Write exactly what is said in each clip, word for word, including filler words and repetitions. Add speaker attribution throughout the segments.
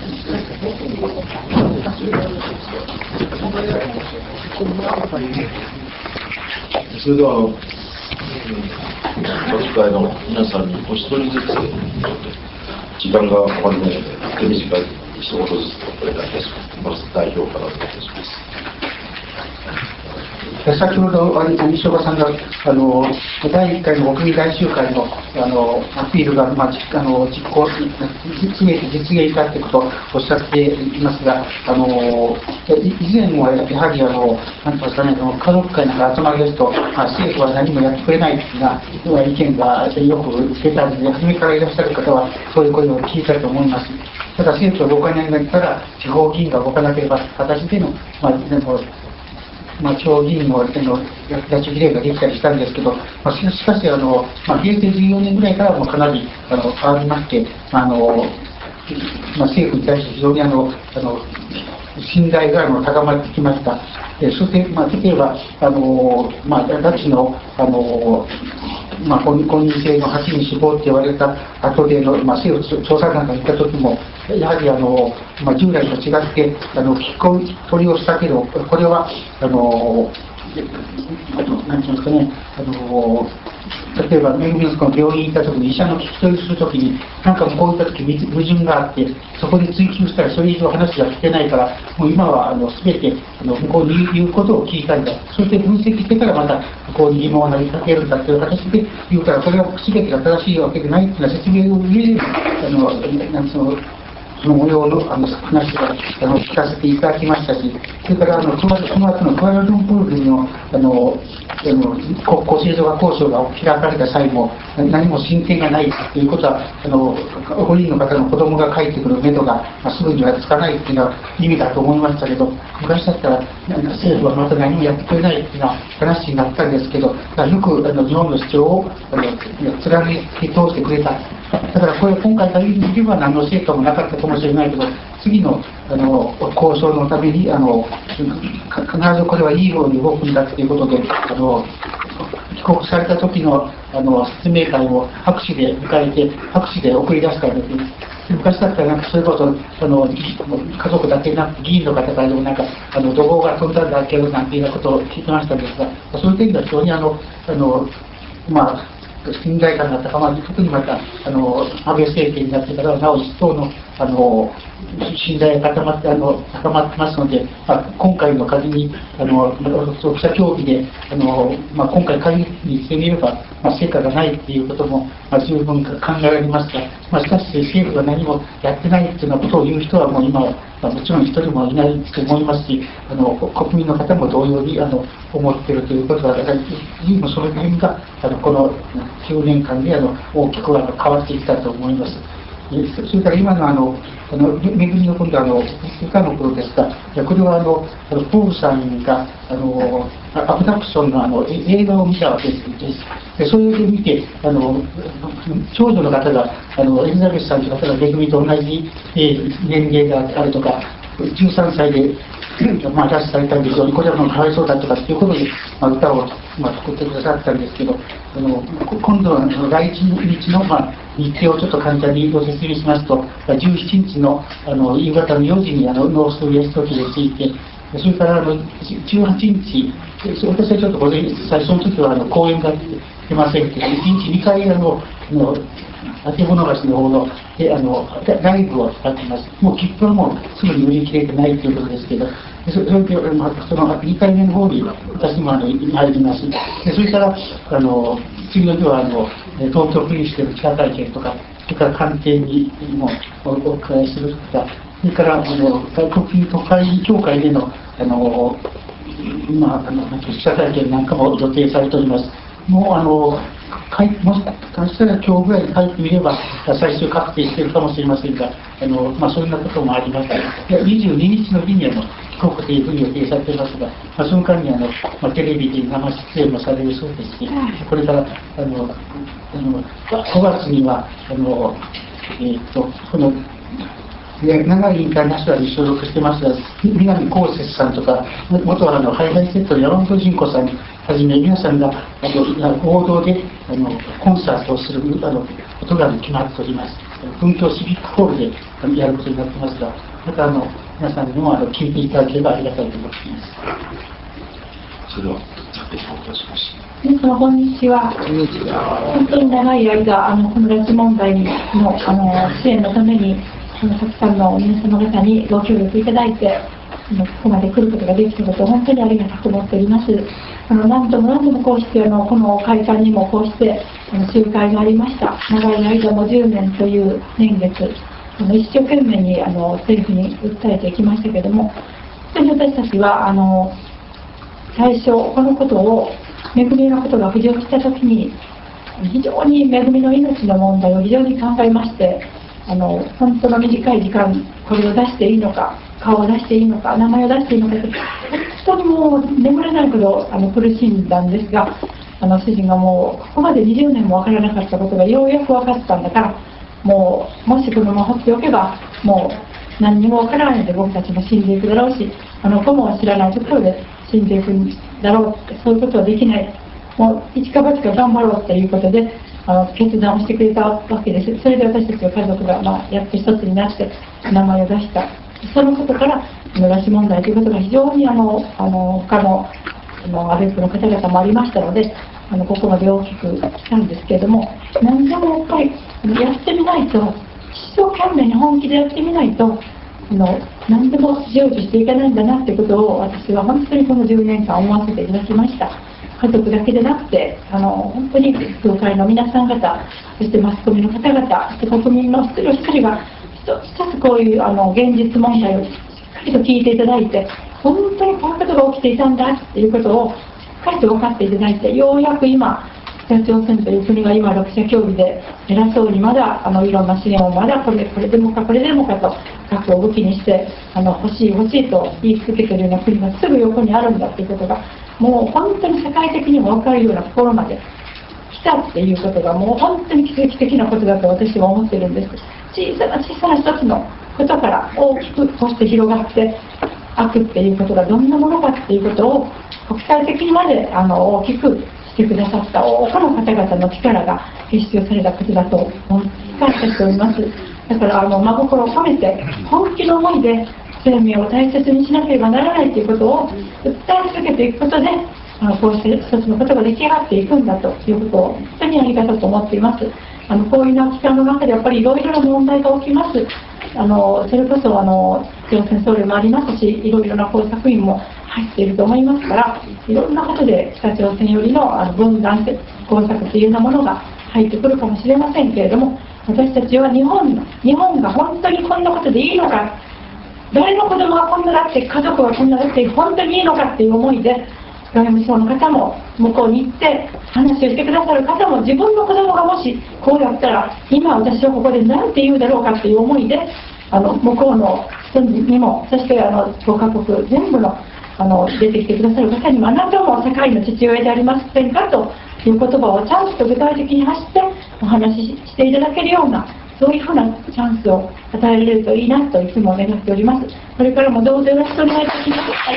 Speaker 1: それでは、学会の皆さんにお一人ずつ、時間が変わらないので、手短い一言ずつお願いいたします。まず代表からお願いいたします。
Speaker 2: 先ほど西岡さんがあのだいいっかいの国民大集会のあのアピールが、まあ、あの実行実現実現したということをおっしゃっていますが、あの以前はやはりあのなんていうんですかね、家族会なんか集まりですと、まあ、政府は何もやってくれないというような意見がよく出たので、初めからいらっしゃる方はそういう声を聞いたと思います。ただ政府は動かないんだったら地方議員が動かなければ形での、まあまあ、地方議員の拉致比例ができたりしたんですけど、まあ、しかしあの、まあ、平成じゅうよねんぐらいからもかなりあの変わりまして、あのまあ、政府に対して非常にあのあの信頼があの高まってきました。えそして、まあ、例えばあの、まあ、拉致のあのまあ、本人性のはちに絞って言われた後での、まあ、政府調査団が行った時も、やはりあの、まあ、従来と違ってあの聞き取りをしたけど、これはあの何て言うんですかね、あの例えばめぐみの病院に行った時に医者の聞き取りする時に何かこういった時矛盾があって、そこで追求したらそれ以上話が聞けないから、もう今はあの全てあの向こうに言うことを聞いたんだ、そして分析してからまた向こうに疑問を投げかけるんだという形で言うから、それは全てが正しいわけでないというような説明を上であのなんそのその模様のあの話をあの聞かせていただきましたし、それからあのその後のクアラルンプールでのあのあの厚生労働交渉が開かれた際も何も進展がないということは、あのごにんの方の子供が帰ってくるめどが、まあ、すぐにはつかないというのは意味だと思いましたけど、昔だったら政府はまた何もやってくれないというような話になったんですけど、よくあの日本の主張をあの貫き通してくれた。だからこれ今回限りに言えば何の成果もなかったかもしれないけど、次のあの交渉のためにあの必ずこれはいいように動くんだということで、あの帰国された時のあの説明会を拍手で迎えて拍手で送り出したんです。昔だったらなんかそれこそあの家族だけなく議員の方からでもなんかあの怒号が飛んだんだけどなんていうようなことを聞いてましたんですが、そういう点では非常にあのあのまあ信頼感が高まり、特にまたあの安倍政権になってからはなお一層のあの信頼が高まってあの高まってますので、まあ、今回の仮にあの記者協議であの、まあ、今回仮にしてみれば、まあ、成果がないということも、まあ、十分考えられますが、まあ、しかし政府が何もやってないというようなことを言う人はもう今は、まあ、もちろん一人もいないと思いますし、あの国民の方も同様にあの思っているということは、だから随分その辺があのこのきゅうねんかんであの大きくあの変わってきたと思います。それから今のあの、あのめぐみの今度あの以下のことですが、これはあのあのポールさんがあのアブダクションのあの映画を見たわけです。でそれで見てあの長女の方があのエリザベスさんという方がめぐみと同じ、えー、年齢があるとか、じゅうさんさいでまあ、拉致されたんで非常にこれはもうかわいそうだとかっていうことで、まあ、歌を、まあ、作ってくださったんですけど、あの今度は来日の、まあ、日程をちょっと簡単にご説明しますと、じゅうしちにちのあの夕方のよじにあのノースウェスト機で着いて、それからあのじゅうはちにち、私はちょっと午前最初の時はあの講演が出ませんけど、いちにちにかいあののあけぼの橋の方のであのライブを使っています。もう切符はもうすぐに売り切れてないということですけど、それで、まあ、そのにかいめの方に私もあの入ります。でそれからあの次の日はあの東京プリンスでの記者会見とか、それから官邸にもお伺いするとか、それからあの外国特派員協会でのあの、まあ、あの記者会見なんかも予定されております。もうあのかいもしかしたら今日ぐらいに帰ってみれば最終確定しているかもしれませんが、あの、まあ、そんなこともありました。にじゅうににちの日にあの帰国というふうに予定されていますが、まあ、その間にあの、まあ、テレビで生出演もされるそうですし、これからあのあのごがつにはあの、えー、とこの長いインターナショナルに所属してますが、南こうせつさんとか、元あのハイハイセットの山本純子さんはじめ、皆さんがあの合同であのコンサートをするあのことが決まっております。 文教シビックホールでやることになってますが、またあの皆さんにもあの聞いていただければありがたいと思っています。
Speaker 1: それでは着席をいたします。
Speaker 3: 皆様こんにちは。本当に長い間あのこの拉致問題のあの支援のためにあのたくさんの皆様方にご協力いただいて、あのここまで来ることができたことを本当にありがたく思っております。あの何度も何度もこうしてあのこの会館にもこうしてあの集会がありました。長い間もじゅうねんという年月、あの一生懸命にあの政府に訴えていきましたけれども、本当に私たちはあの最初このことを恵みのことが浮上したときに、非常に恵みの命の問題を非常に考えまして、あの本当の短い時間これを出していいのか、顔を出していいのか、名前を出していいのかと、本当にもう眠れないほどあの苦しんだんですが、あの主人がもうここまでにじゅうねんも分からなかったことがようやく分かったんだから、もうもしこのまま放っておけばもう何にも分からないで僕たちも死んでいくだろうし、あの子も知らないところで死んでいくんだろうって、そういうことはできない、もう一か八か頑張ろうということであの決断をしてくれたわけです。それで私たちの家族が、まあ、やっと一つになって名前を出した。そのことから拉致問題ということが非常にあのあの他のあの安倍区の方々もありましたので、あのここまで大きく来たんですけれども、何でもやっぱりやってみないと、一生懸命に本気でやってみないとあの何でも成就していかないんだなということを、私は本当にこのじゅうねんかん思わせていただきました。家族だけでなくて、あの本当に教会の皆さん方、そしてマスコミの方々、そして国民の一人一人が一つ一つこういうあの現実問題をしっかりと聞いていただいて、本当にこういうことが起きていたんだっていうことをしっかりと分かっていただいて、ようやく今北朝鮮という国が今ろく者協議で偉そうにまだあのいろんな支援をまだこれこれでもかこれでもかと核を武器にしてあの欲しい欲しいと言い続けているような国がすぐ横にあるんだということが、もう本当に世界的にも分かるようなところまで来たっていうことが、もう本当に奇跡的なことだと私は思っているんです。小さな小さな一つのことから大きくこうして広がって悪っていうことがどんなものかっていうことを国際的にまであの大きくしてくださった多くの方々の力が結集されたことだと感謝しております。だからあの真心を込めて本気の思いで生命を大切にしなければならないということを訴え続けていくことで、あのこうして一つのことが出来上がっていくんだということを本当にありがたと思っています。あのこういうような期間の中でやっぱりいろいろな問題が起きます。あのそれこそあの朝鮮総連もありますし、いろいろな工作員も入っていると思いますから、いろんなことで北朝鮮よりのあの分断工作というようなものが入ってくるかもしれませんけれども、私たちは日本の日本が本当にこんなことでいいのか、誰の子供がこんなだって、家族はこんなだって本当にいいのかっていう思いで、外務省の方も向こうに行って話をしてくださる方も、自分の子供がもしこうやったら今私はここで何て言うだろうかっていう思いで、あの向こうの人にも、そしてあのごカ国全部のあの出てきてくださる方にも、あなたも世界の父親でありませんかという言葉をちゃんと具体的に発してお話ししていただけるような、そういうふうなチャンスを与えられるといいなといつも願っております。これからもどうぞよろしくお願いいたします。はい、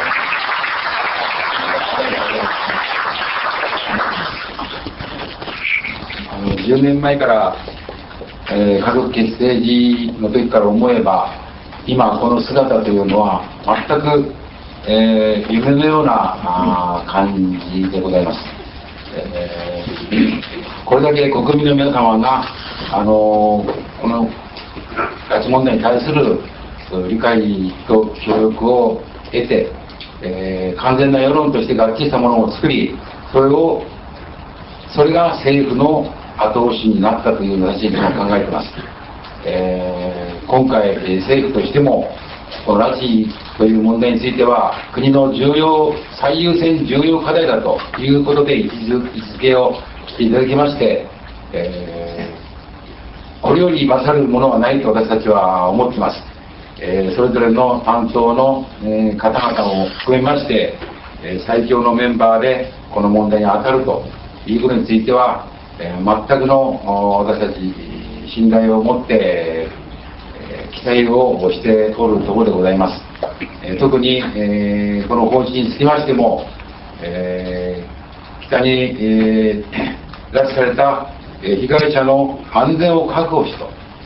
Speaker 4: あのじゅうねんまえから、えー、家族結成時の時から思えば、今この姿というのは全く、えー、夢のようなあ感じでございます。えー、これだけ国民の皆様が、あのー、この拉致問題に対する理解と協力を得て、えー、完全な世論として合致したものを作り、それをそれが政府の後押しになったという私は考えています。えー、今回政府としてもこの拉致という問題については国の重要最優先重要課題だということで位置づけをしていただきまして、えー、これより勝るものはないと私たちは思っています。えー、それぞれの担当の、えー、方々を含めまして、えー、最強のメンバーでこの問題に当たるということについては、えー、全くの私たち信頼を持って、えー、期待をしておるところでございます。えー、特に、えー、この方針につきましても、えー、北に、えー、拉致された、えー、被害者の安全を確保しと、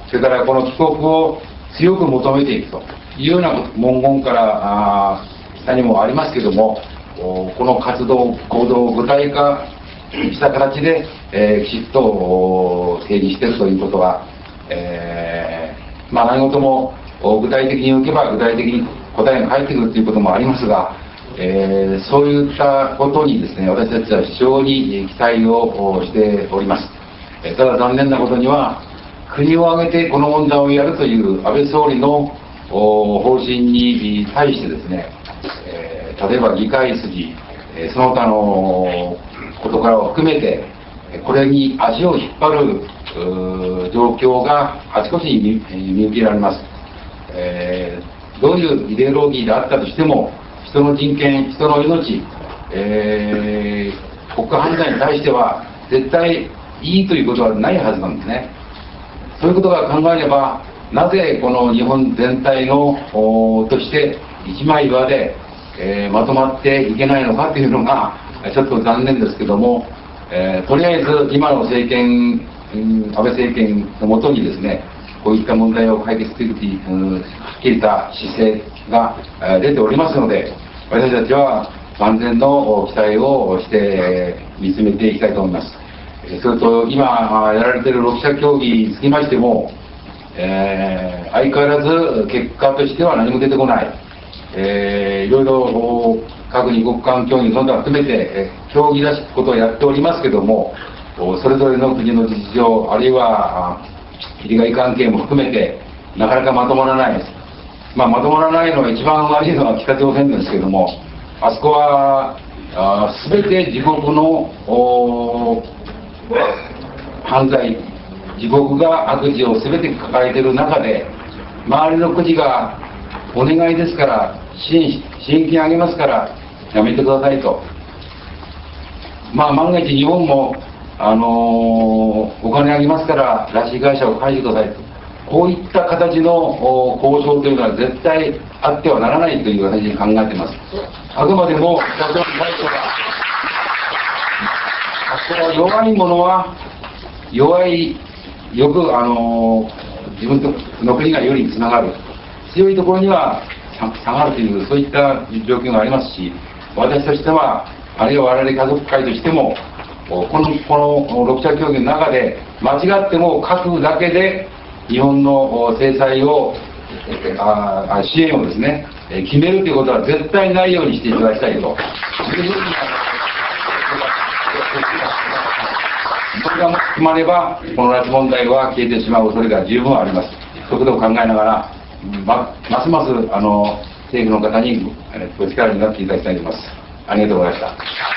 Speaker 4: それからこの帰国を強く求めていくというような文言から下にもありますけども、この活動行動を具体化した形で、えー、きちっと提示しているということは、えー、まあ何事も具体的に受けば具体的に答えが返ってくるということもありますが、えー、そういったことにですね、私たちは非常に期待をしております。ただ残念なことには、国を挙げてこの問題をやるという安倍総理の方針に対してですね、えー、例えば議会筋、その他のことからを含めて、これに足を引っ張る状況があちこちに見受けられます。えー、どういうイデオロギーであったとしても、人の人権、人の命、えー、国家犯罪に対しては絶対いいということはないはずなんですね。そういうことが考えれば、なぜこの日本全体のとして一枚岩で、えー、まとまっていけないのかというのがちょっと残念ですけども、えー、とりあえず今の政権、うん、安倍政権のもとにですね、こういった問題を解決するという、うん、はっきりした姿勢が出ておりますので、私たちは万全の期待をして見つめていきたいと思います。それと今やられているろく者協議につきましても、えー、相変わらず結果としては何も出てこない、えー、いろいろ各二国間協議その他含めて協議らしきことをやっておりますけども、それぞれの国の実情あるいは利害関係も含めてなかなかまとまらないです。まあ、まとまらないのは一番悪いのは北朝鮮ですけども、あそこはあ全て自国の犯罪、自国が悪事を全て抱えている中で、周りの国がお願いですから支援支援金あげますからやめてくださいと、まあ万が一日本も、あのー、お金あげますから拉致被害者を返してくださいと、こういった形の交渉というのは絶対あってはならないという形に考えています。あくまでも北朝鮮に対しては、あそこは弱いものは弱い、よく、あのー、自分の国がよりつながる、強いところには下がるという、そういった状況がありますし、私としては、あるいは我々家族会としても、このこのろく者協議の中で、間違っても核だけで日本の制裁を、あ支援をですね、決めるということは絶対ないようにしていただきたいと。それが決まれば、この拉致問題は消えてしまう恐れが十分あります。そういうことを考えながら、まますますあの政府の方にお力になっていただきたいと思います。ありがとうございました。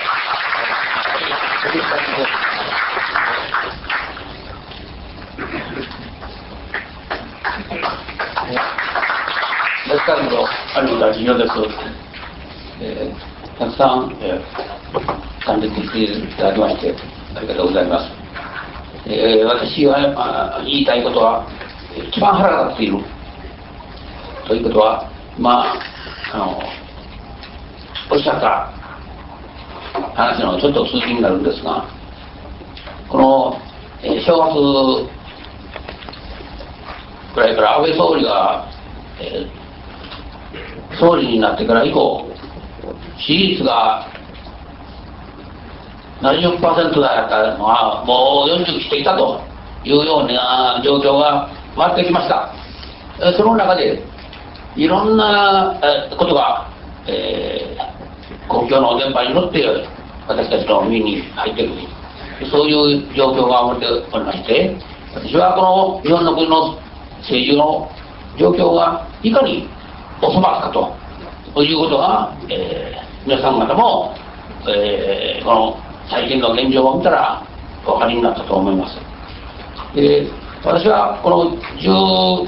Speaker 5: ラジカルの有田仁です。えー、たくさん、えー、参列していただきましてありがとうございます。えー、私が言いたいことは、一番腹が立っているということは、まあ、あのおっしゃった話のちょっと続きになるんですが、この、えー、正月くらいから安倍総理が、えー、総理になってから以降、支持率がななじゅっパーセント だったのはもうよんじゅう来ていたというような状況が回ってきました。その中でいろんなことが、えー、公共の電波に乗って私たちの耳に入っている、そういう状況が起こっておりまして、私はこの日本の国の政治の状況がいかにおそばかということが、えー、皆さん方も、えー、この最近の現状を見たらお分かりになったと思います。で、私はこのじゅう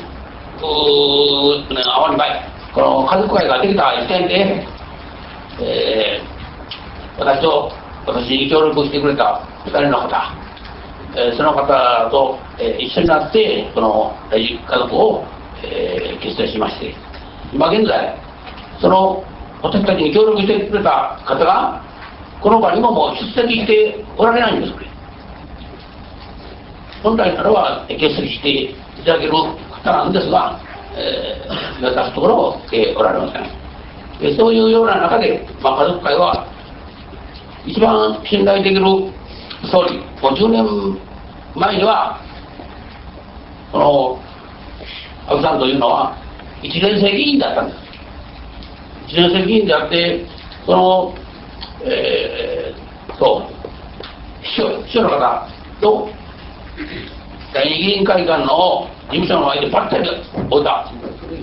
Speaker 5: ねん余り前、この家族会ができた時点で、えー、私と私に協力してくれたふたりの方、えー、その方と、えー、一緒になってこのラジ家族を、えー、結成しまして、今現在その私たちに協力してくれた方がこの場にももう出席しておられないんです。 本来ならば欠席していただける方なんですが、えー、目指すところをしておられません。でそういうような中で、まあ、家族会は一番信頼できる総理、もうじゅうねんまえにはこの安倍さんというのは一年生議員だったんです。一年生議員であって、その、えー、と秘書、秘書の方と第二議員会館の事務所の前でばったり置いた。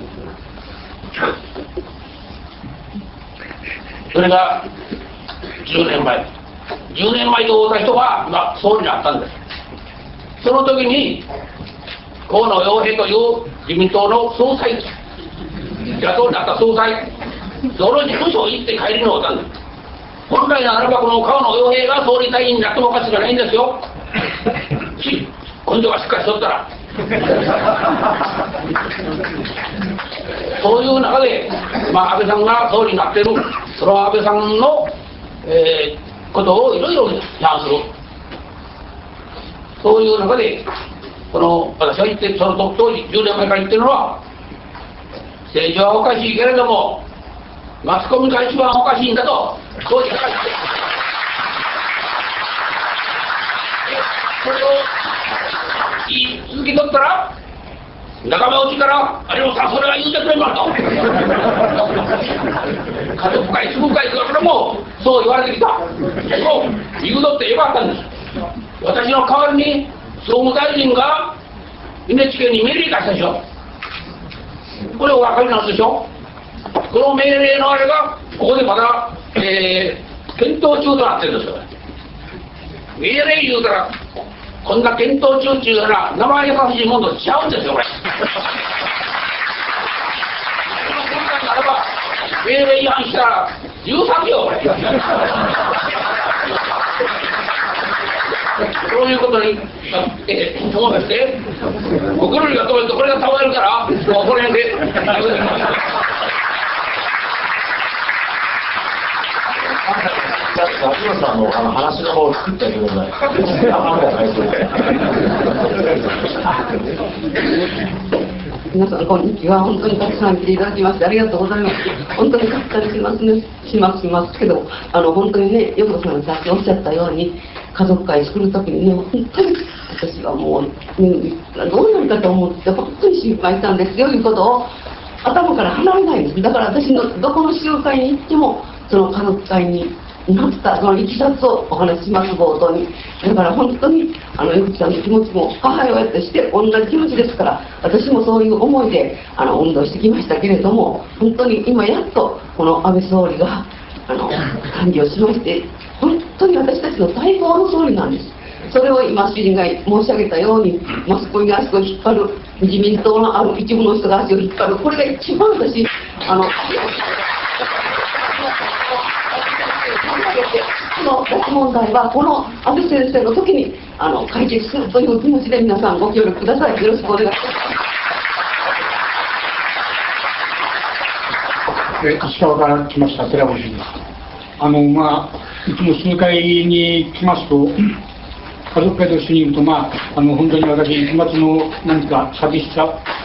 Speaker 5: それがじゅうねんまえ。じゅうねんまえに会うた人が今総理になったんです。その時に河野洋平という自民党の総裁、野党になった総裁、その事務所に行って帰りに会ったんです。本来ならばこの河野洋平が総理大臣になってもおかしくないんですよ。根性がしっかりしとったら。そういう中で、まあ、安倍さんが総理になっている、その安倍さんの、えー、ことをいろいろ批判する。そういう中で、この私が言って、その当時、じゅうねんまえから言ってるのは、政治はおかしいけれども、マスコミが一番おかしいんだと、当時から言って、それを言い続けとったら、仲間内から、あれもさ、それは言うてくれまと。家族会、すぐ会、それもそう言われてきた。でも、言うとってよかったんです。私の代わりに、総務大臣が エヌエイチケー に命令出したでしょ。これお分かりなんでしょ。この命令のあれが、ここでまだ、えー、検討中となってるんですよ。命令言うたら、こんな検討中っていうなら名前優しいものとちゃうんですよ、これ。今回ならば命令違反したらじゅうさんびょう、これ。そういうことになってそうですね。僕らが止めるとこれが倒れるから、もうこの辺で。
Speaker 1: 松本さんのあの話の方を作ってあげてください。
Speaker 6: 皆さんこんにちは。本当にたくさん来ていただきましてありがとうございます。本当に買ったりしますね、しますしますけど、あの本当にね、横田さんがさっきおっしゃったように、家族会作るときにね、本当に私はもう、うん、どうなるかと思って本当に心配したんですよ、いうことを頭から離れないんです。だから私のどこの集会に行っても、その家族会になったそのいきさつをお話しします、冒頭に。だから本当にあの横木さんの気持ちも母親として同じ気持ちですから、私もそういう思いであの運動してきましたけれども、本当に今やっとこの安倍総理があの誕生しまして、本当に私たちの待望の総理なんです。それを今主人が申し上げたように、マスコミが足を引っ張る、自民党のある一部の人が足を引っ張る、これが一番私あのこの拉致問題はこの安倍先生の時にあの解決するという気持ちで皆さんご協力ください。よろしくお願いします。
Speaker 2: 石川から来ました寺越です。あのまあいつも集会に来ますと、家族会と一緒にいると、まああの本当に私一末の何か寂しさ、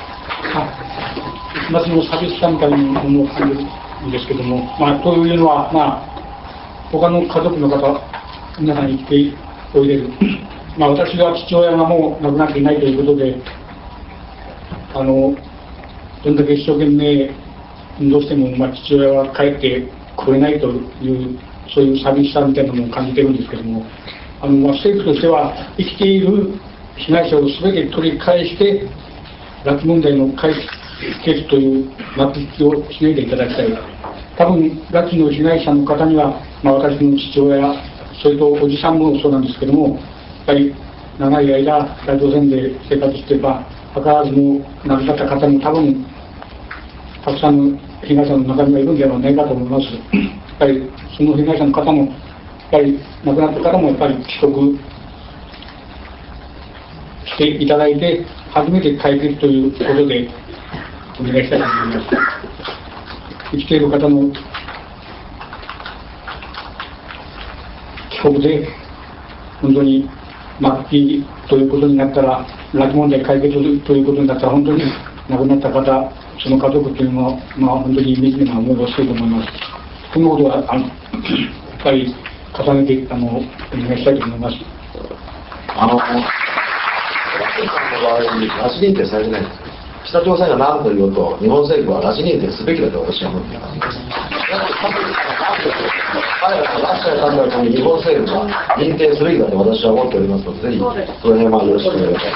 Speaker 2: 一末の寂しさみたいなものを感じるんですけども、まあというのはまあ他の家族の方、皆さんに来ておいでる、まあ、私が父親がもう亡くなっていないということで、あのどんだけ一生懸命運動しても、まあ、父親は帰ってこれないという、そういう寂しさみたいなものを感じてるんですけども、あの、まあ、政府としては、生きている被害者をすべて取り返して、拉致問題の解決という幕引きをしないでいただきたい。多分拉致の被害者の方には、まあ、私の父親、それとおじさんもそうなんですけども、やっぱり長い間北朝鮮で生活していば図らずも亡くなった方も多分たくさんの被害者の中にはいるんではないかと思います。やっぱりその被害者の方もやっぱり亡くなった方もやっぱり帰国していただいて初めて解決ということでお願いしたいと思います。生きている方の帰国で本当に末期ということになったら、拉致問題解決ということになったら、本当に亡くなった方、その家族というのは、まあ、本当に惨めな思いをしていると思います。このことは、あのやっぱり重ねてあのお願いしたいと思います。
Speaker 1: あの、拉致認定されてないんです。北朝鮮が何と言おうと、日本政府は拉致認定すべきだと私は思っています。彼らが拉致されたんだと日本政府が認定すべきだと私は思っておりますので、ぜひその辺はよろしくお願いします。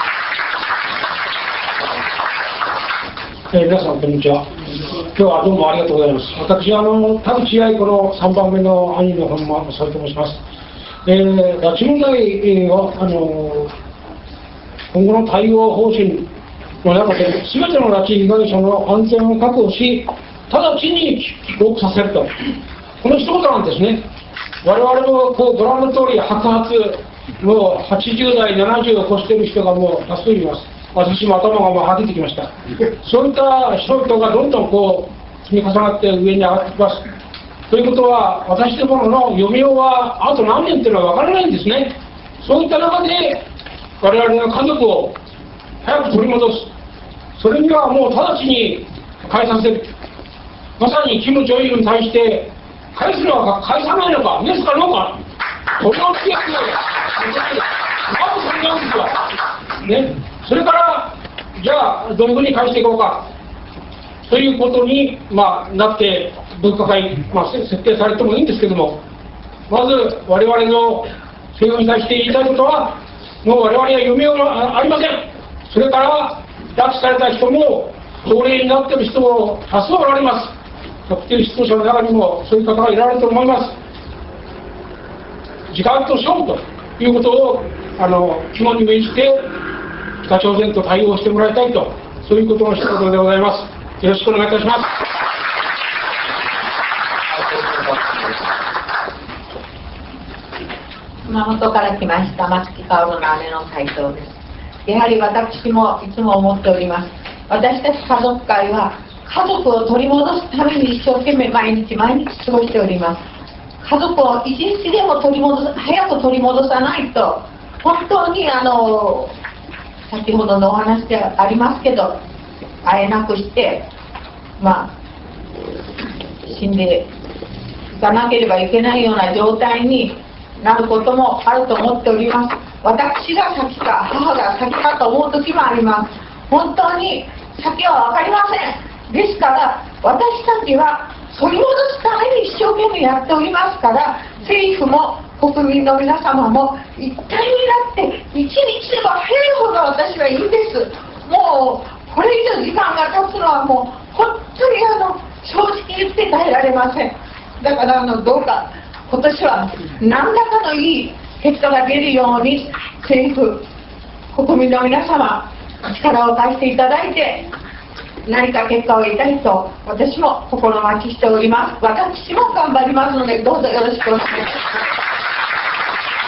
Speaker 7: えー、皆さんこんにちは。今日はどうもありがとうございます。私はあの田口愛子のさんばんめの兄の本間正と申します。えー、拉致問題はあの今後の対応方針の中で、全ての拉致被害者の安全を確保し、直ちに帰国させると、この一言なんですね。我々もこうご覧の通り、白髪、もうはちじゅう代、ななじゅうを越している人がもう多数います。私も頭がもうはげてきました。そういった人々がどんどんこう積み重なって上に上がってきます。ということは、私どもの余命はあと何年というのは分からないんですね。そういった中で、我々の家族を早く取り戻す。それにはもう直ちに返させる。まさにキム・ジョイルに対して返すのか返さないのか、イエスかノーか、これをつけてまずそれなんですよ、ね、それからじゃあどういうふうに返していこうかということに、まあ、なって分科会、まあ、設定されてもいいんですけども、まず我々の政府に対して言いたいことは、もう我々は夢はありません。それから拉致された人も高齢になっている人も多数おられます。特定失踪者の中にもそういう方がいられると思います。時間と勝負ということをあの肝に銘じて北朝鮮と対応してもらいたいと、そういうことの一言でございます。よろしくお願いいたします。
Speaker 8: 熊本から来ました松木薫の姉の斉藤です。やはり私もいつも思っております。私たち家族会は家族を取り戻すために一生懸命毎日毎日過ごしております。家族を一日でも取り戻す、早く取り戻さないと、本当にあの先ほどのお話でありますけど、会えなくしてまあ死んでいかなければいけないような状態になることもあると思っております。私が先か母が先かと思う時もあります。本当に先は分かりません。ですから私たちは取り戻すために一生懸命やっておりますから、政府も国民の皆様も一体になって一日でも早い方が私はいいんです。もうこれ以上時間が経つのはもう本当にあの正直言って耐えられません。だからあのどうか今年は何らかのいい結果が出るように政府国民の皆様力を貸していただいて何か結果を得たいと私も心待ちしております。私も頑張りますのでどうぞよろしくお願いします。